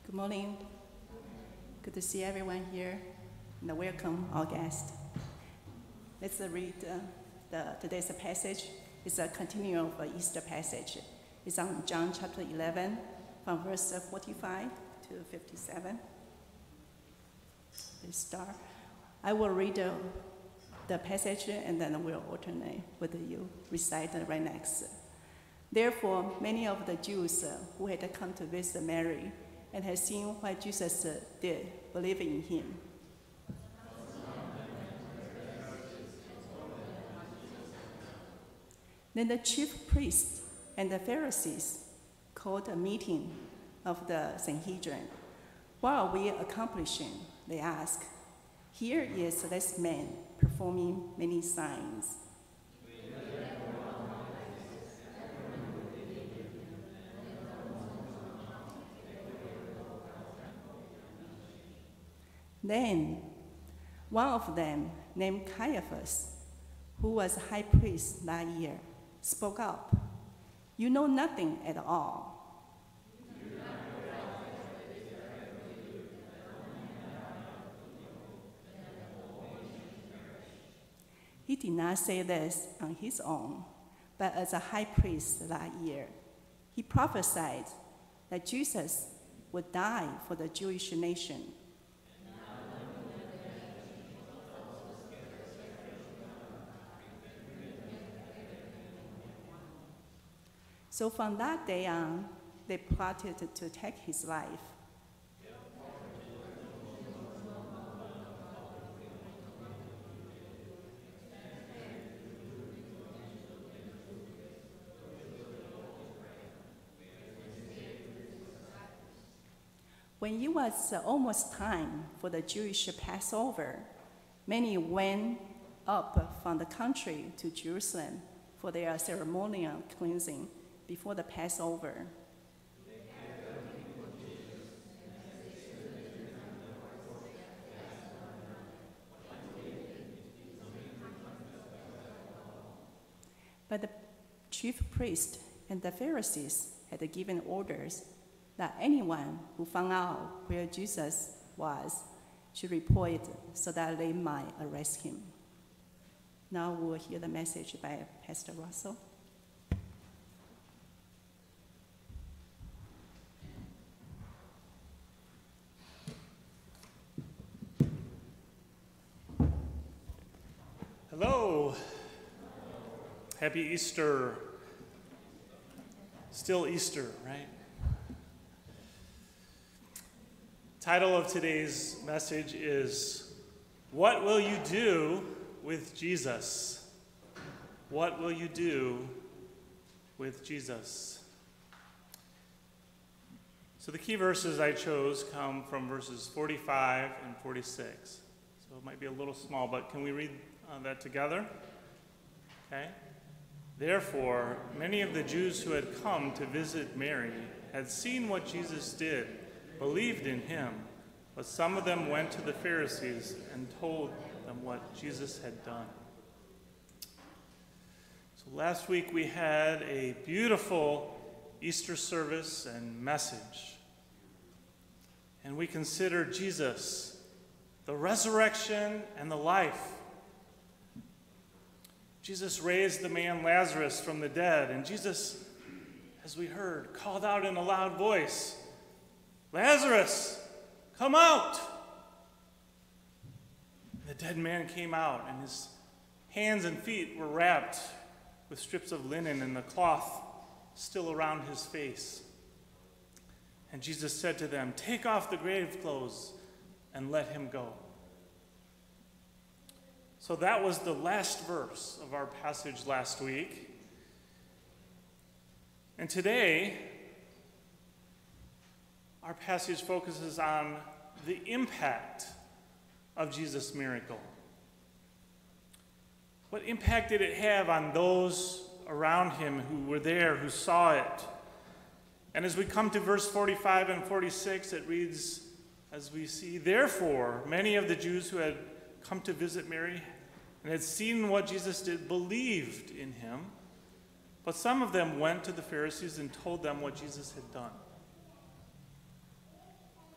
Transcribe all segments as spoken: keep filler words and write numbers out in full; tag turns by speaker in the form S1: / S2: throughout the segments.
S1: Good morning. Good to see everyone here, and welcome our guests. Let's read uh, the today's passage. It's a continuation of the Easter passage. It's on John chapter eleven, from verse forty-five to fifty-seven. Let's start. I will read uh, the passage, and then we'll alternate with you recite right next. Therefore, many of the Jews uh, who had come to visit Mary and had seen what Jesus uh, did believed in him. Then the chief priests and the Pharisees called a meeting of the Sanhedrin. What are we accomplishing? They asked. Here is this man performing many signs. Then one of them, named Caiaphas, who was high priest that year, spoke up. You know nothing at all. He did not say this on his own, but as a high priest that year, he prophesied that Jesus would die for the Jewish nation. So from that day on, they plotted to take his life. When it was almost time for the Jewish Passover, many went up from the country to Jerusalem for their ceremonial cleansing before the Passover. But the chief priest and the Pharisees had given orders that anyone who found out where Jesus was should report it so that they might arrest him. Now we'll hear the message by Pastor Russell.
S2: Hello. Happy Easter. Still Easter, right? Title of today's message is, What Will You Do with Jesus? What will you do with Jesus? So the key verses I chose come from verses forty-five and forty-six. So it might be a little small, but can we read uh, that together? Okay. Therefore, many of the Jews who had come to visit Mary had seen what Jesus did, believed in him, but some of them went to the Pharisees and told them what Jesus had done. So last week we had a beautiful Easter service and message. And we considered Jesus, the resurrection and the life. Jesus raised the man Lazarus from the dead, and Jesus, as we heard, called out in a loud voice, Lazarus, come out! The dead man came out, and his hands and feet were wrapped with strips of linen and the cloth still around his face. And Jesus said to them, take off the grave clothes and let him go. So that was the last verse of our passage last week. And today, our passage focuses on the impact of Jesus' miracle. What impact did it have on those around him who were there, who saw it? And as we come to verse forty-five and forty-six, it reads, as we see, therefore, many of the Jews who had come to visit Mary and had seen what Jesus did believed in him, but some of them went to the Pharisees and told them what Jesus had done.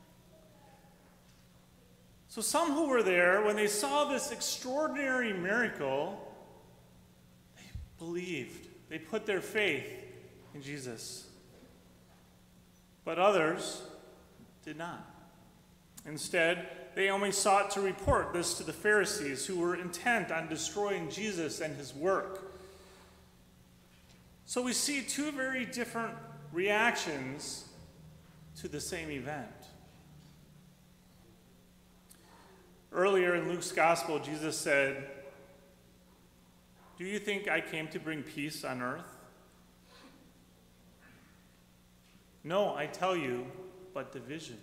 S2: So some who were there, when they saw this extraordinary miracle, they believed. They put their faith in Jesus. But others did not. Instead, they only sought to report this to the Pharisees, who were intent on destroying Jesus and his work. So we see two very different reactions to the same event. Earlier in Luke's gospel, Jesus said, "Do you think I came to bring peace on earth? No, I tell you, but division."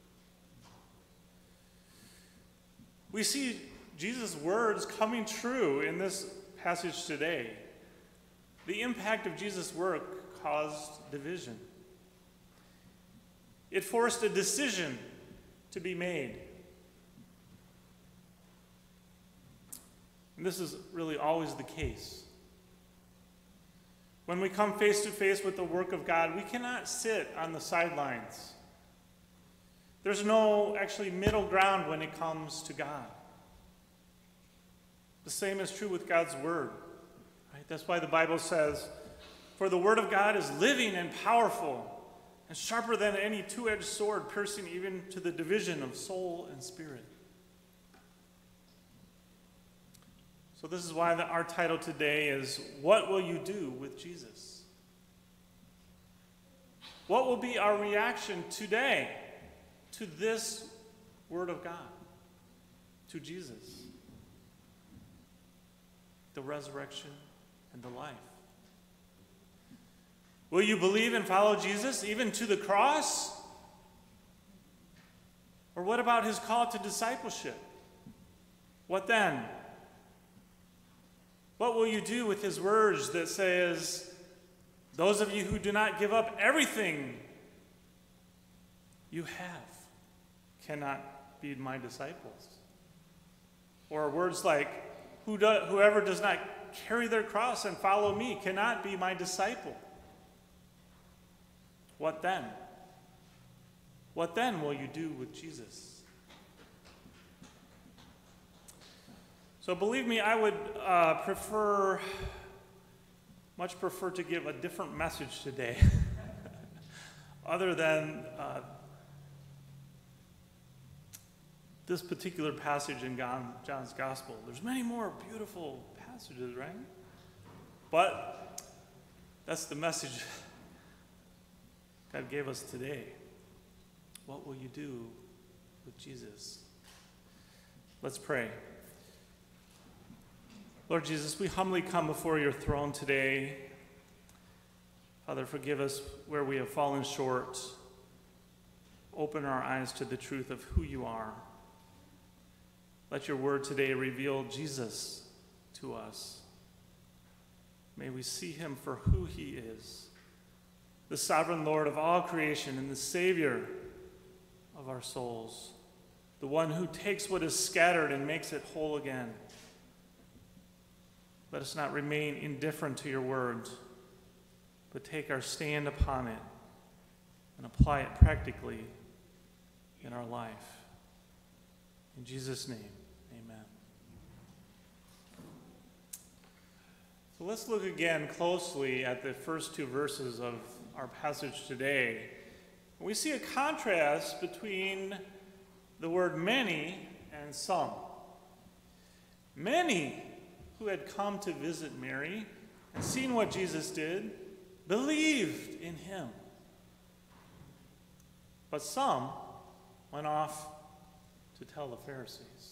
S2: We see Jesus' words coming true in this passage today. The impact of Jesus' work caused division. It forced a decision to be made. And this is really always the case. When we come face to face with the work of God, we cannot sit on the sidelines. There's no actually middle ground when it comes to God. The same is true with God's word. Right? That's why the Bible says, "For the word of God is living and powerful, and sharper than any two-edged sword, piercing even to the division of soul and spirit." So this is why the, our title today is, "What Will You Do with Jesus?" What will be our reaction today to this word of God, to Jesus, the resurrection and the life? Will you believe and follow Jesus even to the cross? Or what about his call to discipleship? What then? What will you do with his words that says, "Those of you who do not give up everything you have cannot be my disciples"? Or words like, Who do, whoever does not carry their cross and follow me cannot be my disciple. What then? What then will you do with Jesus? So believe me, I would uh, prefer, much prefer to give a different message today, other than uh, this particular passage in John's Gospel. There's many more beautiful passages, right? But that's the message God gave us today. What will you do with Jesus? Let's pray. Lord Jesus, we humbly come before your throne today. Father, forgive us where we have fallen short. Open our eyes to the truth of who you are. Let your word today reveal Jesus to us. May we see him for who he is, the sovereign Lord of all creation and the Savior of our souls, the one who takes what is scattered and makes it whole again. Let us not remain indifferent to your word, but take our stand upon it and apply it practically in our life. In Jesus' name, amen. So let's look again closely at the first two verses of our passage today. We see a contrast between the word many and some. Many who had come to visit Mary and seen what Jesus did believed in him. But some went off to tell the Pharisees.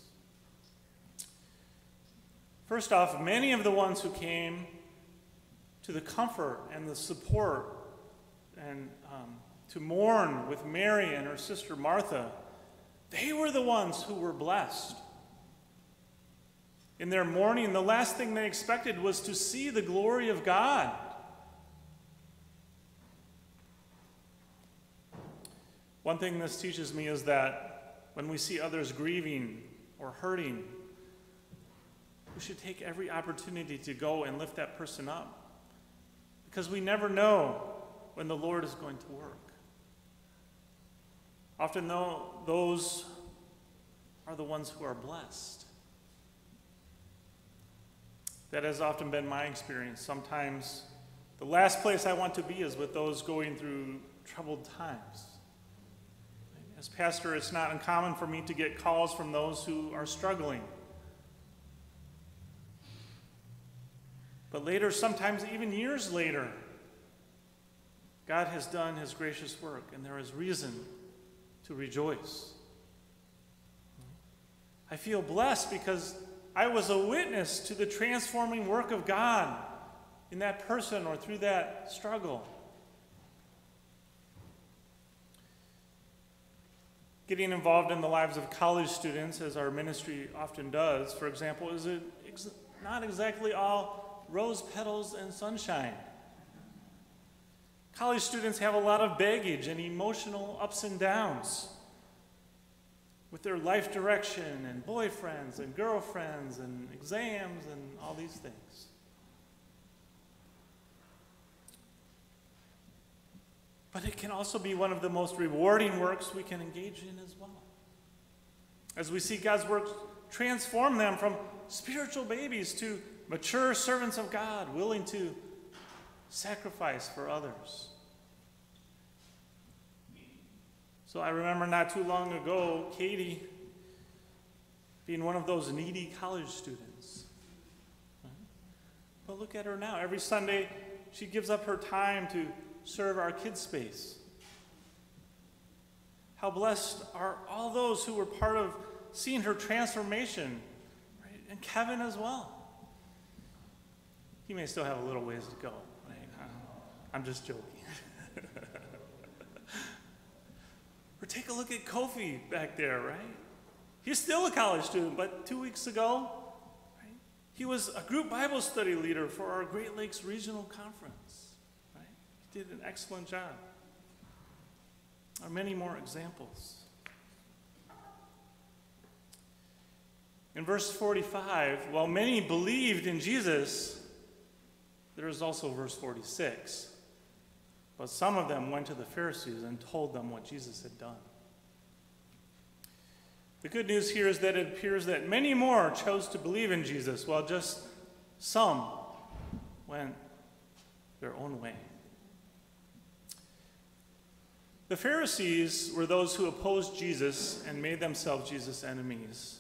S2: First off, many of the ones who came to the comfort and the support and um, to mourn with Mary and her sister Martha, they were the ones who were blessed. In their mourning, the last thing they expected was to see the glory of God. One thing this teaches me is that when we see others grieving or hurting, we should take every opportunity to go and lift that person up, because we never know when the Lord is going to work. Often, though, those are the ones who are blessed. That has often been my experience. Sometimes the last place I want to be is with those going through troubled times. As pastor, it's not uncommon for me to get calls from those who are struggling. But later, sometimes even years later, God has done his gracious work, and there is reason to rejoice. I feel blessed because I was a witness to the transforming work of God in that person or through that struggle. Getting involved in the lives of college students, as our ministry often does, for example, is it ex- not exactly all rose petals and sunshine. College students have a lot of baggage and emotional ups and downs with their life direction and boyfriends and girlfriends and exams and all these things. But it can also be one of the most rewarding works we can engage in as well. As we see God's work transform them from spiritual babies to mature servants of God, willing to sacrifice for others. So I remember not too long ago, Katie being one of those needy college students. But look at her now. Every Sunday, she gives up her time to serve our kids' space. How blessed are all those who were part of seeing her transformation, right? And Kevin as well. He may still have a little ways to go. Right? I'm just joking. Or take a look at Kofi back there, right? He's still a college student, but two weeks ago, right, he was a group Bible study leader for our Great Lakes Regional Conference. Right? He did an excellent job. There are many more examples. In verse forty-five, while many believed in Jesus, there is also verse forty-six. But some of them went to the Pharisees and told them what Jesus had done. The good news here is that it appears that many more chose to believe in Jesus, while just some went their own way. The Pharisees were those who opposed Jesus and made themselves Jesus' enemies.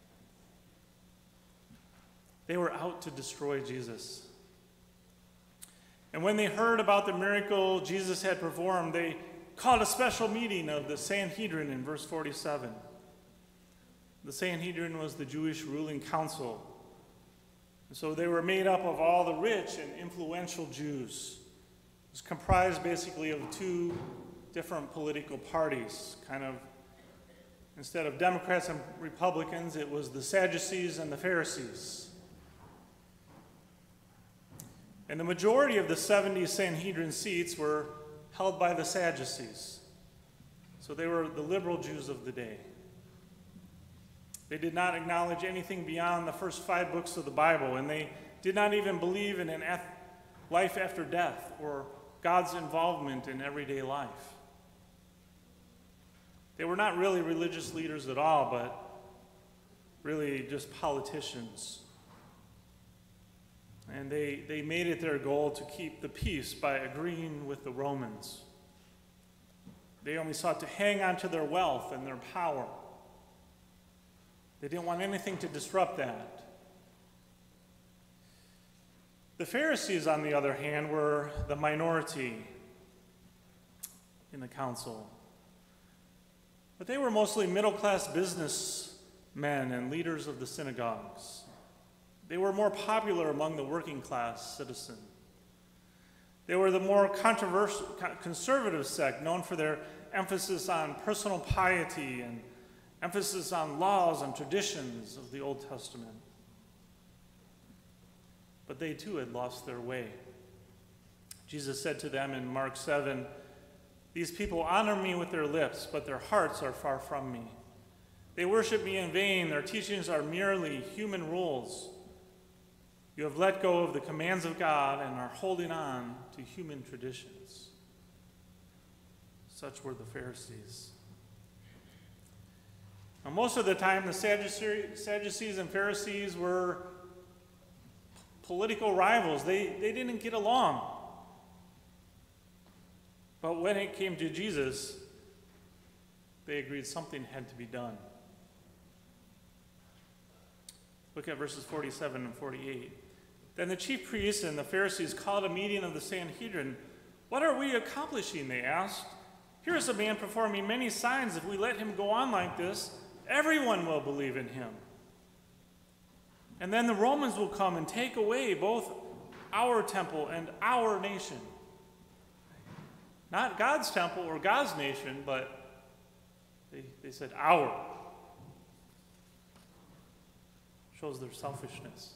S2: They were out to destroy Jesus. And when they heard about the miracle Jesus had performed, they called a special meeting of the Sanhedrin in verse forty-seven. The Sanhedrin was the Jewish ruling council. And so they were made up of all the rich and influential Jews. It was comprised basically of two different political parties. Kind of, instead of Democrats and Republicans, it was the Sadducees and the Pharisees. And the majority of the seventy Sanhedrin seats were held by the Sadducees. So they were the liberal Jews of the day. They did not acknowledge anything beyond the first five books of the Bible, and they did not even believe in an life after death or God's involvement in everyday life. They were not really religious leaders at all, but really just politicians. And they, they made it their goal to keep the peace by agreeing with the Romans. They only sought to hang on to their wealth and their power. They didn't want anything to disrupt that. The Pharisees, on the other hand, were the minority in the council. But they were mostly middle-class businessmen and leaders of the synagogues. They were more popular among the working class citizen. They were the more controversial, conservative sect, known for their emphasis on personal piety and emphasis on laws and traditions of the Old Testament. But they too had lost their way. Jesus said to them in Mark seven, "These people honor me with their lips, but their hearts are far from me. They worship me in vain. Their teachings are merely human rules. You have let go of the commands of God and are holding on to human traditions." Such were the Pharisees. Now, most of the time, the Sadducees and Pharisees were political rivals. They, they didn't get along. But when it came to Jesus, they agreed something had to be done. Look at verses forty-seven and forty-eight. Then the chief priests and the Pharisees called a meeting of the Sanhedrin. "What are we accomplishing?" they asked. "Here is a man performing many signs. If we let him go on like this, everyone will believe in him. And then the Romans will come and take away both our temple and our nation." Not God's temple or God's nation, but they, they said our. Shows their selfishness.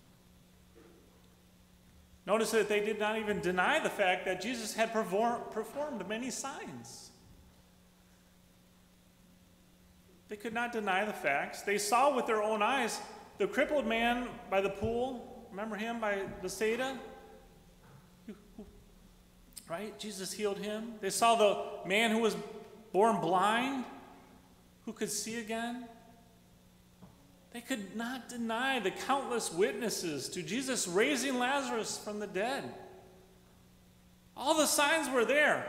S2: Notice that they did not even deny the fact that Jesus had perform, performed many signs. They could not deny the facts. They saw with their own eyes the crippled man by the pool. Remember him by Bethsaida? Right? Jesus healed him. They saw the man who was born blind, who could see again. They could not deny the countless witnesses to Jesus raising Lazarus from the dead. All the signs were there.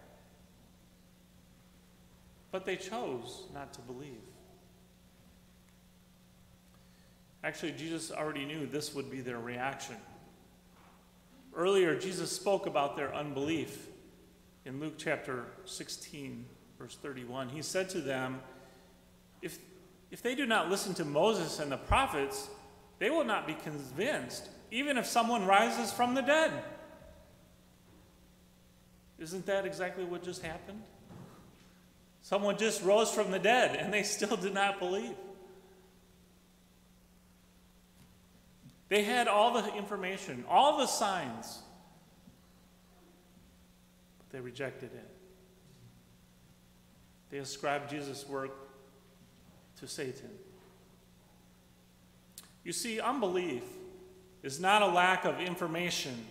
S2: But they chose not to believe. Actually, Jesus already knew this would be their reaction. Earlier, Jesus spoke about their unbelief in Luke chapter sixteen, verse thirty-one. He said to them, if, if they do not listen to Moses and the prophets, they will not be convinced, even if someone rises from the dead. Isn't that exactly what just happened? Someone just rose from the dead, and they still did not believe. They had all the information, all the signs, but they rejected it. They ascribed Jesus' work to Satan. You see, unbelief is not a lack of information,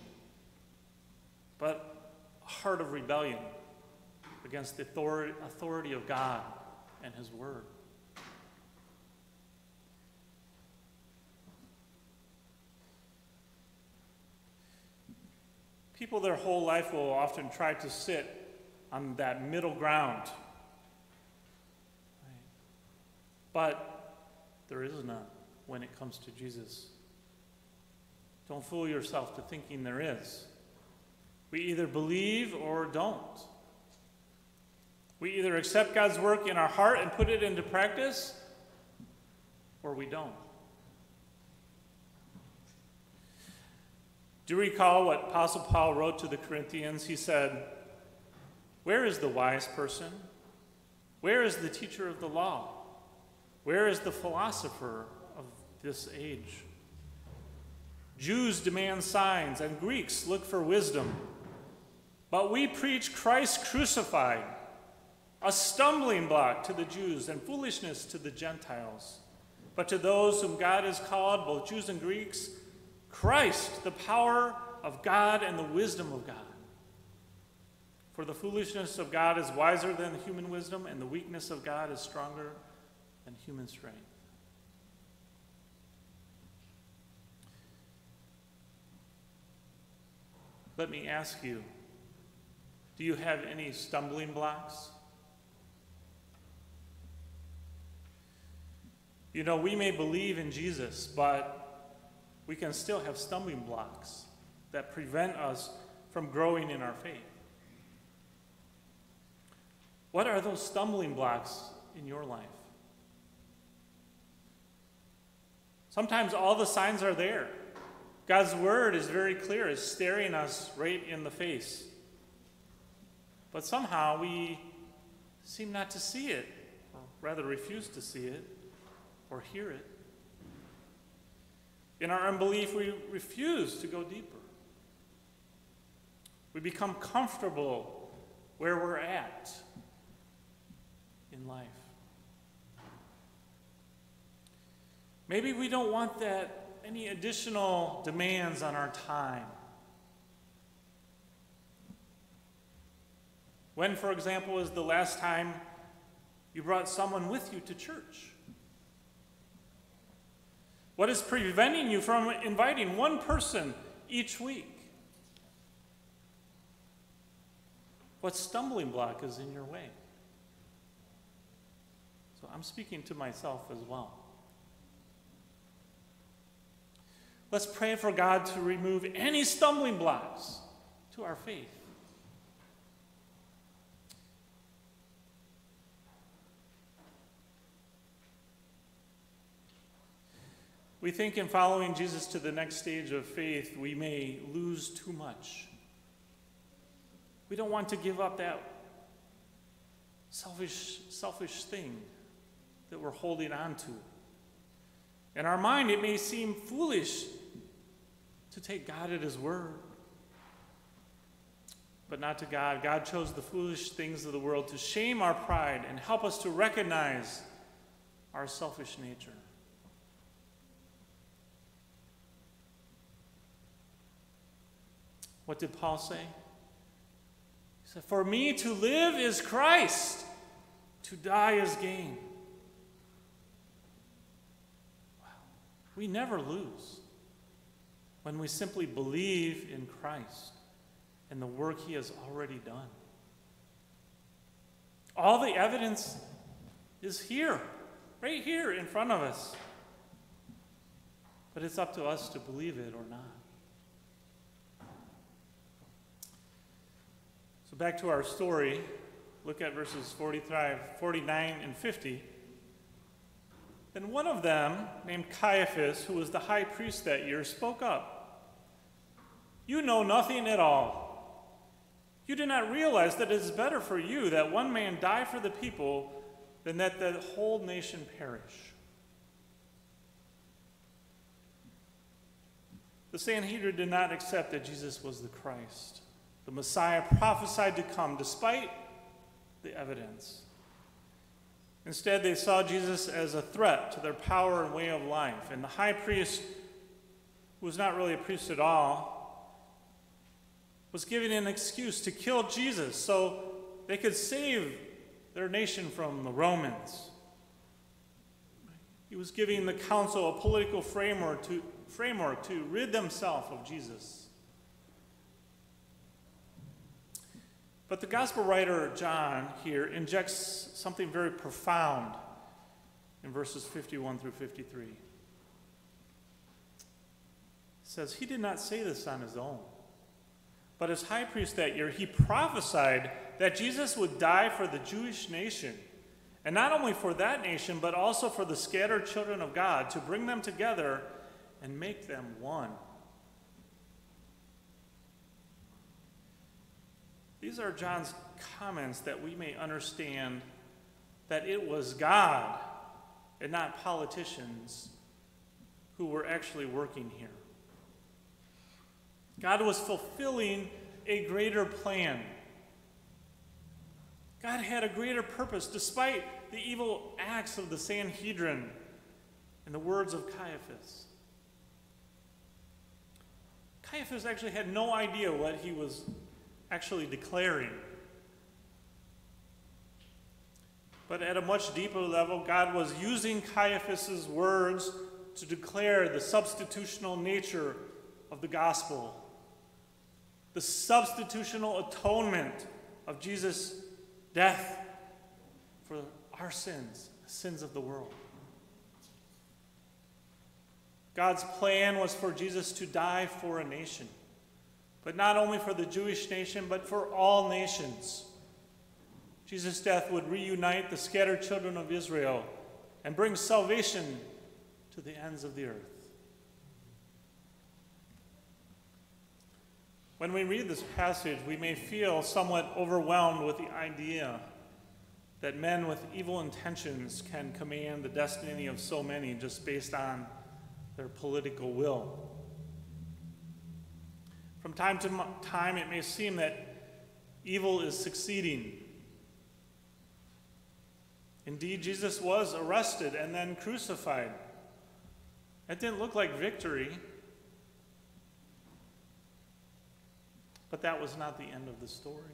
S2: but a heart of rebellion against the authority of God and His Word. People their whole life will often try to sit on that middle ground. Right? But there is none when it comes to Jesus. Don't fool yourself to thinking there is. We either believe or don't. We either accept God's work in our heart and put it into practice, or we don't. Do you recall what Apostle Paul wrote to the Corinthians? He said, "Where is the wise person? Where is the teacher of the law? Where is the philosopher of this age? Jews demand signs, and Greeks look for wisdom. But we preach Christ crucified, a stumbling block to the Jews and foolishness to the Gentiles. But to those whom God has called, both Jews and Greeks, Christ, the power of God and the wisdom of God. For the foolishness of God is wiser than human wisdom, and the weakness of God is stronger than human strength." Let me ask you, do you have any stumbling blocks? You know, we may believe in Jesus, but we can still have stumbling blocks that prevent us from growing in our faith. What are those stumbling blocks in your life? Sometimes all the signs are there. God's word is very clear. It's staring us right in the face. But somehow we seem not to see it, or rather refuse to see it or hear it. In our unbelief, we refuse to go deeper. We become comfortable where we're at in life. Maybe we don't want that any additional demands on our time. When, for example, is the last time you brought someone with you to church? What is preventing you from inviting one person each week? What stumbling block is in your way? So I'm speaking to myself as well. Let's pray for God to remove any stumbling blocks to our faith. We think in following Jesus to the next stage of faith, we may lose too much. We don't want to give up that selfish, selfish thing that we're holding on to. In our mind, it may seem foolish to take God at his word. But not to God. God chose the foolish things of the world to shame our pride and help us to recognize our selfish nature. What did Paul say? He said, "For me to live is Christ, to die is gain." Wow. We never lose when we simply believe in Christ and the work he has already done. All the evidence is here, right here in front of us. But it's up to us to believe it or not. So back to our story, look at verses forty-five, forty-nine, and fifty. Then one of them, named Caiaphas, who was the high priest that year, spoke up. "You know nothing at all. You do not realize that it is better for you that one man die for the people than that the whole nation perish." The Sanhedrin did not accept that Jesus was the Christ, the Messiah prophesied to come, despite the evidence. Instead, they saw Jesus as a threat to their power and way of life. And the high priest, who was not really a priest at all, was giving an excuse to kill Jesus so they could save their nation from the Romans. He was giving the council a political framework to, framework to rid themselves of Jesus. But the gospel writer John here injects something very profound in verses fifty-one through fifty-three. He says, "He did not say this on his own, but as high priest that year, he prophesied that Jesus would die for the Jewish nation, and not only for that nation, but also for the scattered children of God, to bring them together and make them one." These are John's comments that we may understand that it was God and not politicians who were actually working here. God was fulfilling a greater plan. God had a greater purpose despite the evil acts of the Sanhedrin and the words of Caiaphas. Caiaphas actually had no idea what he was actually declaring. But at a much deeper level, God was using Caiaphas' words to declare the substitutional nature of the gospel, the substitutional atonement of Jesus' death for our sins, the sins of the world. God's plan was for Jesus to die for a nation, but not only for the Jewish nation, but for all nations. Jesus' death would reunite the scattered children of Israel and bring salvation to the ends of the earth. When we read this passage, we may feel somewhat overwhelmed with the idea that men with evil intentions can command the destiny of so many just based on their political will. From time to time, it may seem that evil is succeeding. Indeed, Jesus was arrested and then crucified. It didn't look like victory, but that was not the end of the story.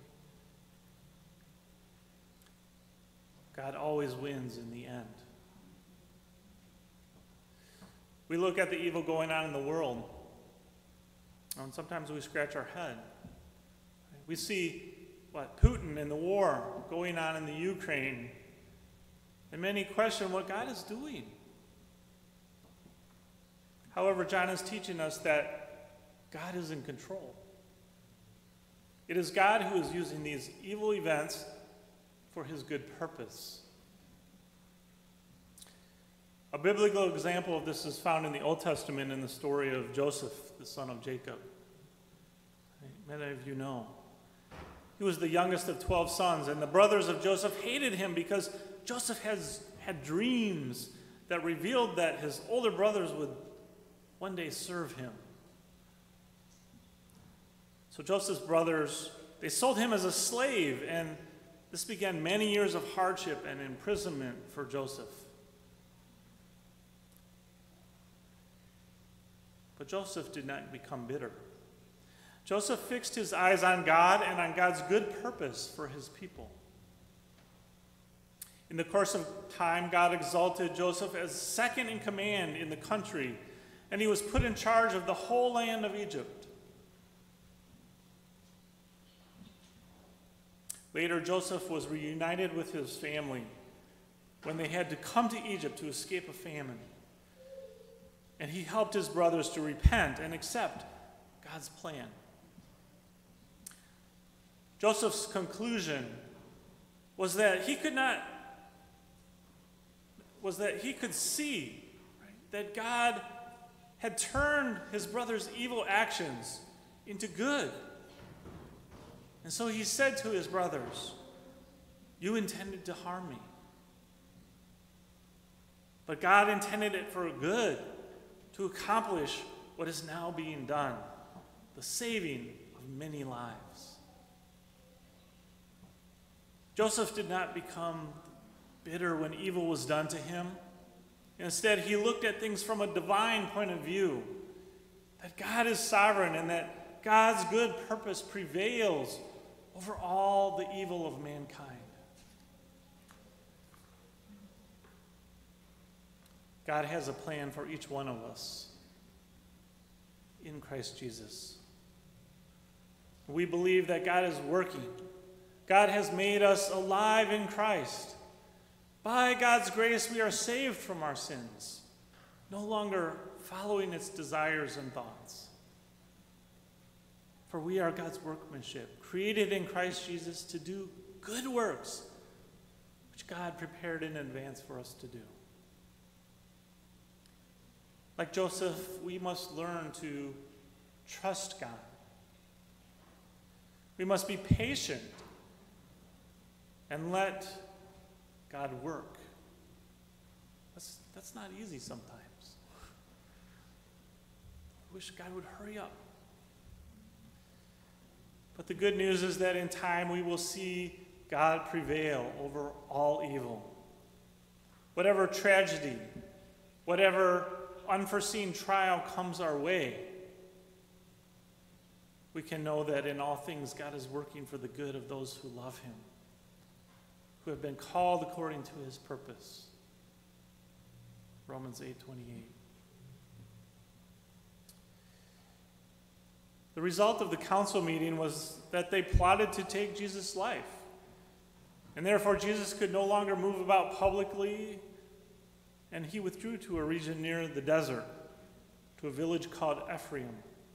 S2: God always wins in the end. We look at the evil going on in the world, and sometimes we scratch our head. We see, what, Putin and the war going on in the Ukraine, and many question what God is doing. However, John is teaching us that God is in control. It is God who is using these evil events for his good purpose. A biblical example of this is found in the Old Testament in the story of Joseph, the son of Jacob. Many of you know. He was the youngest of twelve sons, and the brothers of Joseph hated him because Joseph has had dreams that revealed that his older brothers would one day serve him. So Joseph's brothers, they sold him as a slave, and this began many years of hardship and imprisonment for Joseph. But Joseph did not become bitter. Joseph fixed his eyes on God and on God's good purpose for his people. In the course of time, God exalted Joseph as second in command in the country, and he was put in charge of the whole land of Egypt. Later, Joseph was reunited with his family when they had to come to Egypt to escape a famine. And he helped his brothers to repent and accept God's plan. Joseph's conclusion was that he could not, was that he could see right, that God had turned his brothers' evil actions into good. And so he said to his brothers, "You intended to harm me, but God intended it for good, to accomplish what is now being done, the saving of many lives." Joseph did not become bitter when evil was done to him. Instead, he looked at things from a divine point of view, that God is sovereign and that God's good purpose prevails over all the evil of mankind. God has a plan for each one of us in Christ Jesus. We believe that God is working. God has made us alive in Christ. By God's grace, we are saved from our sins, no longer following its desires and thoughts. For we are God's workmanship, created in Christ Jesus to do good works, which God prepared in advance for us to do. Like Joseph, we must learn to trust God. We must be patient and let God work. That's, that's not easy sometimes. I wish God would hurry up. But the good news is that in time we will see God prevail over all evil. Whatever tragedy, whatever unforeseen trial comes our way, we can know that in all things God is working for the good of those who love him, who have been called according to his purpose. Romans eight twenty-eight. The result of the council meeting was that they plotted to take Jesus' life. And therefore Jesus could no longer move about publicly, and he withdrew to a region near the desert, to a village called Ephraim.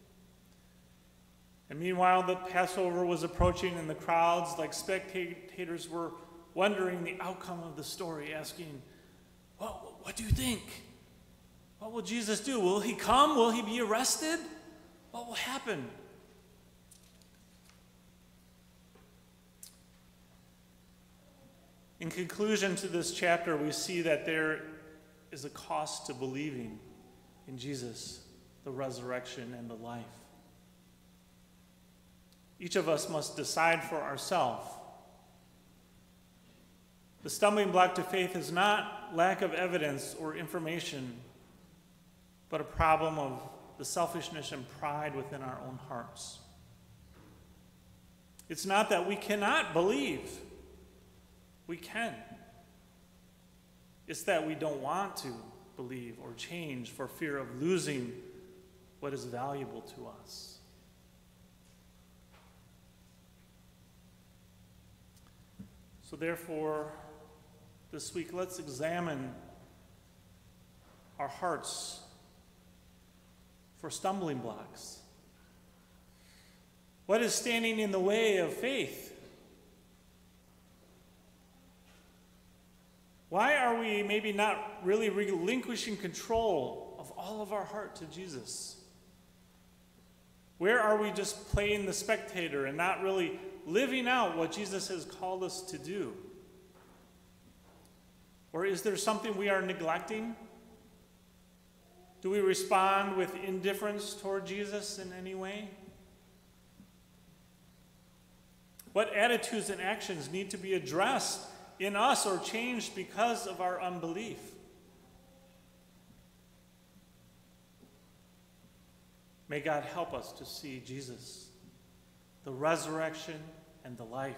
S2: And meanwhile, the Passover was approaching, and the crowds, like spectators, were wondering the outcome of the story, asking, what, what do you think? What will Jesus do? Will he come? Will he be arrested? What will happen? In conclusion to this chapter, we see that there is a cost to believing in Jesus, the resurrection and the life. Each of us must decide for ourselves. The stumbling block to faith is not lack of evidence or information, but a problem of the selfishness and pride within our own hearts. It's not that we cannot believe. We can. It's that we don't want to believe or change for fear of losing what is valuable to us. So therefore, this week, let's examine our hearts for stumbling blocks. What is standing in the way of faith? Why are we maybe not really relinquishing control of all of our heart to Jesus? Where are we just playing the spectator and not really living out what Jesus has called us to do? Or is there something we are neglecting? Do we respond with indifference toward Jesus in any way? What attitudes and actions need to be addressed in us or changed because of our unbelief? May God help us to see Jesus, the resurrection and the life.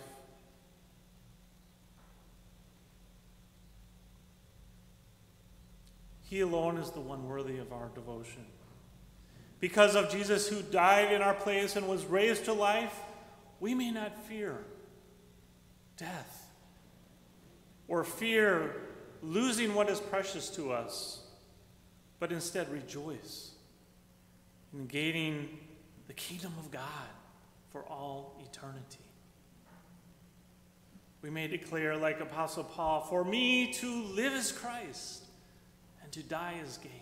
S2: He alone is the one worthy of our devotion. Because of Jesus who died in our place and was raised to life, we may not fear death or fear losing what is precious to us, but instead rejoice in gaining the kingdom of God for all eternity. We may declare, like Apostle Paul, "For me to live is Christ, and to die is gain,"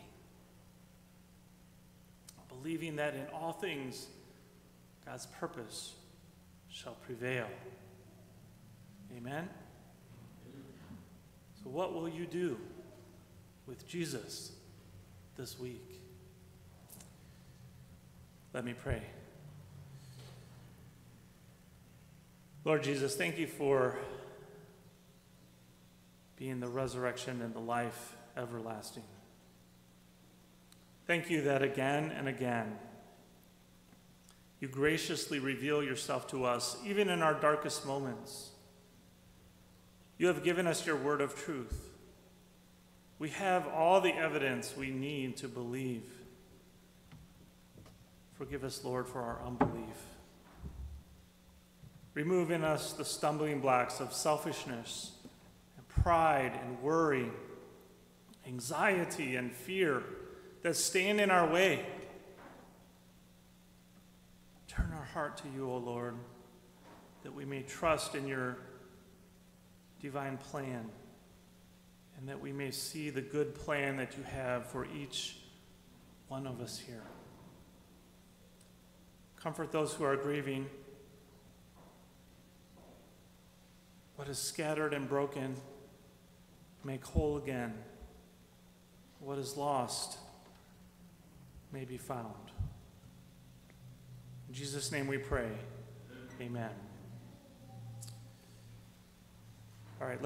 S2: believing that in all things God's purpose shall prevail. Amen? So what will you do with Jesus this week? Let me pray. Lord Jesus, thank you for being the resurrection and the life everlasting. Thank you that again and again you graciously reveal yourself to us, even in our darkest moments. You have given us your word of truth. We have all the evidence we need to believe. Forgive us, Lord, for our unbelief. Remove in us the stumbling blocks of selfishness and pride and worry, anxiety and fear that stand in our way. Turn our heart to you, O Lord, that we may trust in your divine plan and that we may see the good plan that you have for each one of us here. Comfort those who are grieving. What is scattered and broken, make whole again. What is lost may be found. In Jesus' name we pray. Amen. All right.